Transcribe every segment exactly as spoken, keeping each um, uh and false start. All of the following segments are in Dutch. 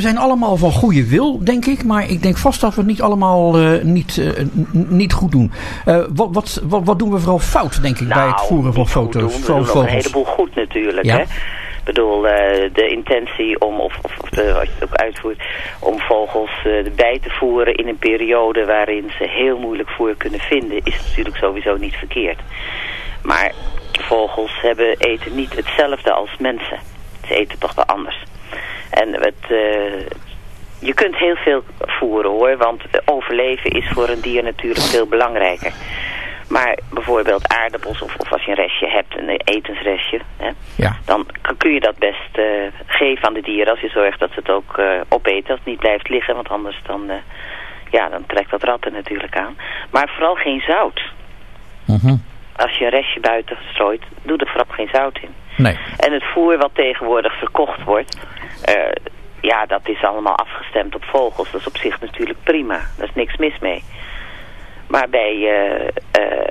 we zijn allemaal van goede wil, denk ik. Maar ik denk vast dat we het niet allemaal uh, niet, uh, n- niet goed doen. Uh, wat, wat, wat, wat doen we vooral fout, denk ik, nou, bij het voeren van foto's? We doen nog een heleboel goed natuurlijk, ja. hè. Ik bedoel, uh, de intentie om, of, of, of de, wat je het ook uitvoert, om vogels uh, bij te voeren in een periode waarin ze heel moeilijk voer kunnen vinden, is natuurlijk sowieso niet verkeerd. Maar vogels hebben, eten niet hetzelfde als mensen. Ze eten toch wel anders. En het, uh, je kunt heel veel voeren hoor, want overleven is voor een dier natuurlijk veel belangrijker. Maar bijvoorbeeld aardappels of, of als je een restje hebt, een etensrestje, hè, ja. dan kun je dat best uh, geven aan de dieren als je zorgt dat ze het ook uh, opeten, als het niet blijft liggen, want anders dan, uh, ja, dan trekt dat ratten natuurlijk aan. Maar vooral geen zout. Mm-hmm. Als je een restje buiten strooit, doe er vooral geen zout in. Nee. En het voer wat tegenwoordig verkocht wordt, uh, ja, dat is allemaal afgestemd op vogels. Dat is op zich natuurlijk prima. Daar is niks mis mee. Maar bij, uh, uh,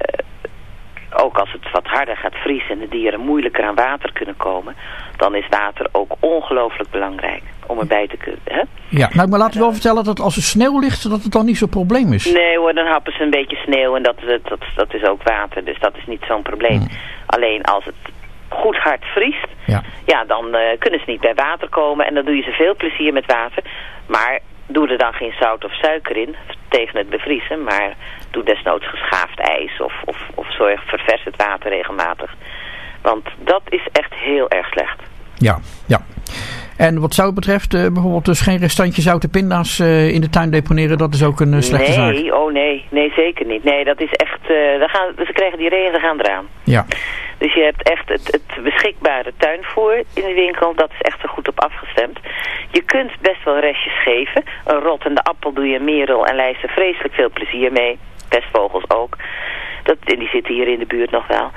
ook als het wat harder gaat vriezen en de dieren moeilijker aan water kunnen komen, dan is water ook ongelooflijk belangrijk om erbij te kunnen. Hè? Ja, nou, maar laten we wel vertellen dat als er sneeuw ligt, dat het dan niet zo'n probleem is. Nee hoor, dan happen ze een beetje sneeuw en dat, dat, dat is ook water, dus dat is niet zo'n probleem. Hmm. Alleen als het goed hard vriest, ja, ja dan uh, kunnen ze niet bij water komen en dan doe je ze veel plezier met water. Maar doe er dan geen zout of suiker in tegen het bevriezen, maar doe desnoods geschaafd ijs of, of, of zorg ververs het water regelmatig. Want dat is echt heel erg slecht. Ja, ja. En wat zout betreft, uh, bijvoorbeeld dus geen restantje zoute pinda's uh, in de tuin deponeren, dat is ook een uh, slechte nee, zaak. Nee, oh nee, nee zeker niet. Nee, dat is echt, uh, dan gaan, ze krijgen die regen, ze gaan eraan. Ja. Dus je hebt echt het, het beschikbare tuinvoer in de winkel, dat is echt er goed op afgestemd. Je kunt best wel restjes geven. Een rottende appel doe je merel en lijsten vreselijk veel plezier mee. Pestvogels ook. Dat, en die zitten hier in de buurt nog wel.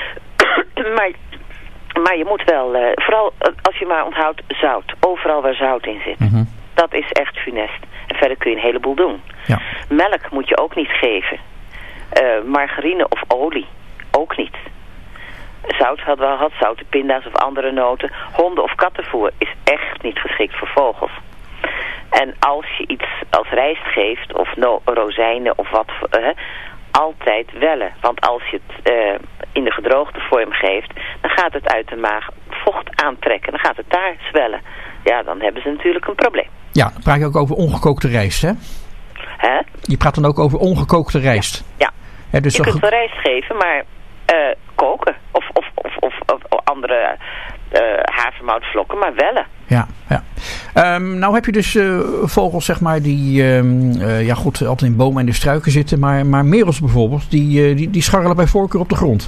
maar, maar je moet wel, uh, vooral als je maar onthoudt, zout. Overal waar zout in zit. Mm-hmm. Dat is echt funest. En verder kun je een heleboel doen. Ja. Melk moet je ook niet geven. Uh, margarine of olie ook niet. Zout had wel had, zoute pinda's of andere noten. Honden- of kattenvoer is echt niet geschikt voor vogels. En als je iets als rijst geeft, of no, rozijnen of wat, uh, altijd wellen. Want als je het uh, in de gedroogde vorm geeft, dan gaat het uit de maag vocht aantrekken. Dan gaat het daar zwellen. Ja, dan hebben ze natuurlijk een probleem. Ja, dan praat je ook over ongekookte rijst, hè? Hè? Je praat dan ook over ongekookte rijst. Ja, ja. Ja, dus je zo... kunt wel rijst geven, maar uh, koken. Of, of, of, of, of andere uh, havermoutvlokken, maar wellen. Ja, ja. Um, nou heb je dus uh, vogels, zeg maar, die um, uh, ja goed, altijd in bomen en de struiken zitten. Maar, maar merels bijvoorbeeld, die, uh, die, die scharrelen bij voorkeur op de grond.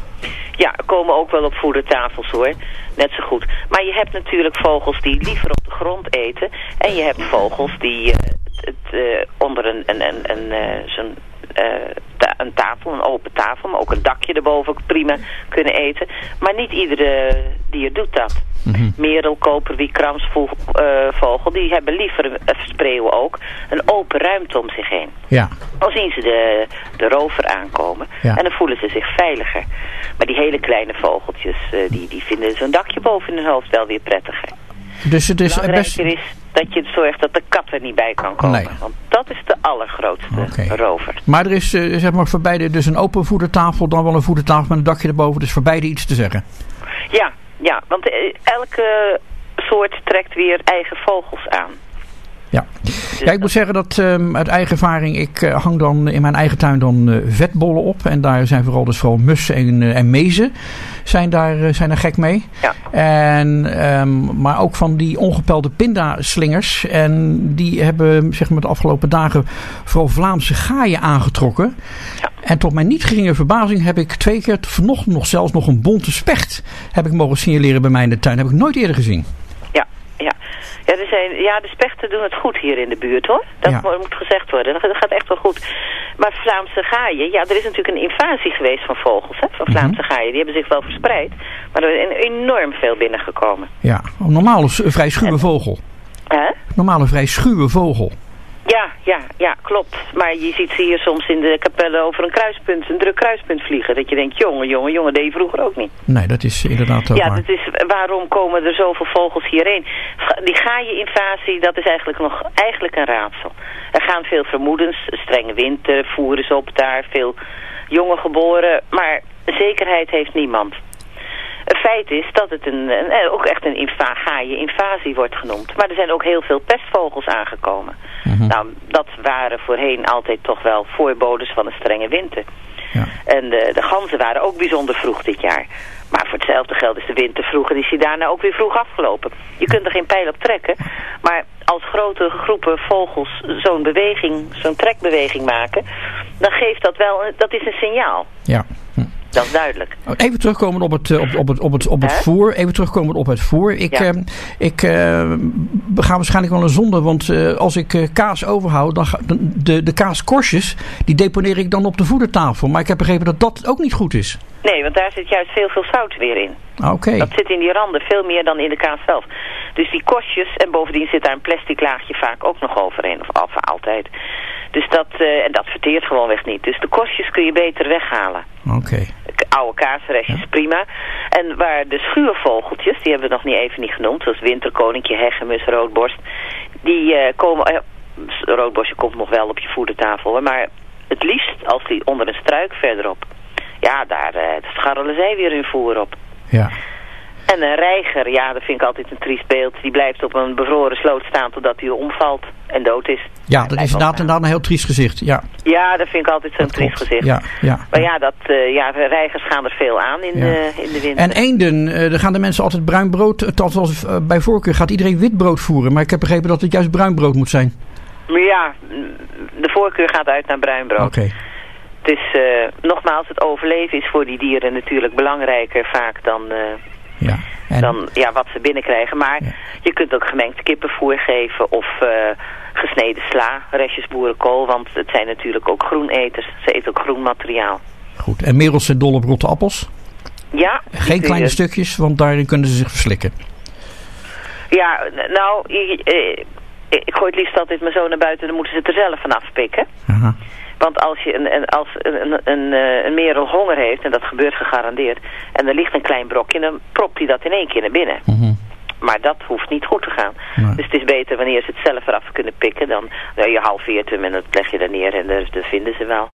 Ja, komen ook wel op voedertafels hoor. Net zo goed. Maar je hebt natuurlijk vogels die liever op de grond eten. En je hebt vogels die uh, het, uh, onder een, een, een, een, uh, zo'n, uh, ta- een tafel, een open tafel, maar ook een dakje erboven prima kunnen eten. Maar niet iedere dier doet dat. Mm-hmm. Merel, koperwiek, kramsvogel, die hebben liever, uh, spreeuwen ook, een open ruimte om zich heen. Ja. Dan zien ze de, de rover aankomen, ja, en dan voelen ze zich veiliger. Maar die hele kleine vogeltjes, uh, die, die vinden zo'n dakje boven hun hoofd wel weer prettiger. Dus het is belangrijker best... is dat je zorgt dat de kat er niet bij kan komen. Nee. Want dat is de allergrootste okay. rover. Maar er is uh, zeg maar voor beide dus een open voedertafel, dan wel een voedertafel met een dakje erboven. Dus voor beide iets te zeggen. Ja, ja, want uh, elke soort trekt weer eigen vogels aan. Ja. Ja, ik moet zeggen dat um, uit eigen ervaring, ik uh, hang dan in mijn eigen tuin dan uh, vetbollen op. En daar zijn vooral dus vooral mussen en, uh, en mezen zijn daar, uh, zijn daar gek mee. Ja. En, um, maar ook van die ongepelde pindaslingers. En die hebben zeg maar de afgelopen dagen vooral Vlaamse gaaien aangetrokken. Ja. En tot mijn niet geringe verbazing heb ik twee keer vanochtend nog zelfs nog een bonte specht heb ik mogen signaleren bij mij in de tuin. Dat heb ik nooit eerder gezien. Ja, ja. Ja, er zijn, ja, de spechten doen het goed hier in de buurt hoor. Dat ja. moet gezegd worden. Dat gaat echt wel goed. Maar Vlaamse gaaien, ja, er is natuurlijk een invasie geweest van vogels, hè, van Vlaamse mm-hmm. gaaien. Die hebben zich wel verspreid, maar er is enorm veel binnengekomen. Ja, een normale vrij schuwe en, vogel. Hè? Normale vrij schuwe vogel. Ja, ja, ja, klopt. Maar je ziet ze hier soms in de kapellen over een kruispunt, een druk kruispunt vliegen. Dat je denkt, jongen, jongen, jongen, deed je vroeger ook niet. Nee, dat is inderdaad ook Ja, waar. dat is, waarom komen er zoveel vogels hierheen? Die gaaieninvasie, dat is eigenlijk nog eigenlijk een raadsel. Er gaan veel vermoedens, strenge winter, voeren ze op daar, veel jongen geboren, maar zekerheid heeft niemand. Het feit is dat het een, een, ook echt een inva- gaaieninvasie wordt genoemd. Maar er zijn ook heel veel pestvogels aangekomen. Mm-hmm. Nou, dat waren voorheen altijd toch wel voorbodes van een strenge winter. Ja. En de, de ganzen waren ook bijzonder vroeg dit jaar. Maar voor hetzelfde geld is de winter vroeg en is die daarna ook weer vroeg afgelopen. Je kunt er geen pijl op trekken. Maar als grote groepen vogels zo'n beweging, zo'n trekbeweging maken, dan geeft dat wel, dat is een signaal. Ja. Hm. Dat is duidelijk. Even terugkomen op het, op, op het, op het, op het voer. Even terugkomen op het voer. Ik, ja. uh, ik uh, ga waarschijnlijk wel een zonde, want uh, als ik uh, kaas overhoud, dan ga, de, de kaaskorstjes, die deponeer ik dan op de voedertafel. Maar ik heb begrepen dat dat ook niet goed is. Nee, want daar zit juist veel, veel zout weer in. Oké. Okay. Dat zit in die randen veel meer dan in de kaas zelf. Dus die korstjes, en bovendien zit daar een plastic laagje vaak ook nog overheen. Of, of altijd. Dus dat, uh, en dat verteert gewoonweg niet. Dus de korstjes kun je beter weghalen. Oké. Okay. Oude kaasrestjes, ja. Prima. En waar de schuurvogeltjes, die hebben we nog niet even niet genoemd, zoals winterkoninkje, hegemus, roodborst, die uh, komen, uh, roodborstje komt nog wel op je voedertafel, hoor, maar het liefst als die onder een struik verderop. Ja, daar uh, scharrelen zij weer hun voer op. Ja. En een reiger, ja, dat vind ik altijd een triest beeld. Die blijft op een bevroren sloot staan totdat hij omvalt en dood is. Ja, dat is inderdaad, inderdaad een heel triest gezicht. Ja, ja, dat vind ik altijd zo'n triest gezicht. Ja, ja, maar ja, dat, uh, ja, reigers gaan er veel aan in, ja. de, in de winter. En eenden, uh, daar gaan de mensen altijd bruin brood, althans uh, bij voorkeur gaat iedereen wit brood voeren. Maar ik heb begrepen dat het juist bruin brood moet zijn. Ja, de voorkeur gaat uit naar bruin brood. Oké. Okay. Het is, uh, nogmaals, het overleven is voor die dieren natuurlijk belangrijker vaak dan... Uh, Ja, en... dan ja, wat ze binnenkrijgen. Maar ja. Je kunt ook gemengd kippenvoer geven of uh, gesneden sla, restjes boerenkool. Want het zijn natuurlijk ook groeneters. Ze eten ook groen materiaal. Goed, en merels zijn dol op rotte appels? Ja. Geen kleine je... stukjes, want daarin kunnen ze zich verslikken. Ja, nou, ik, ik, ik gooi het liefst altijd mijn zoon naar buiten. Dan moeten ze het er zelf van afpikken. Aha. Want als, je een, een, als een, een, een, een merel honger heeft, en dat gebeurt gegarandeerd, en er ligt een klein brokje, dan propt hij dat in één keer naar binnen. Mm-hmm. Maar dat hoeft niet goed te gaan. Nee. Dus het is beter wanneer ze het zelf eraf kunnen pikken, dan nou, je halveert hem en dat leg je er neer en dat vinden ze wel.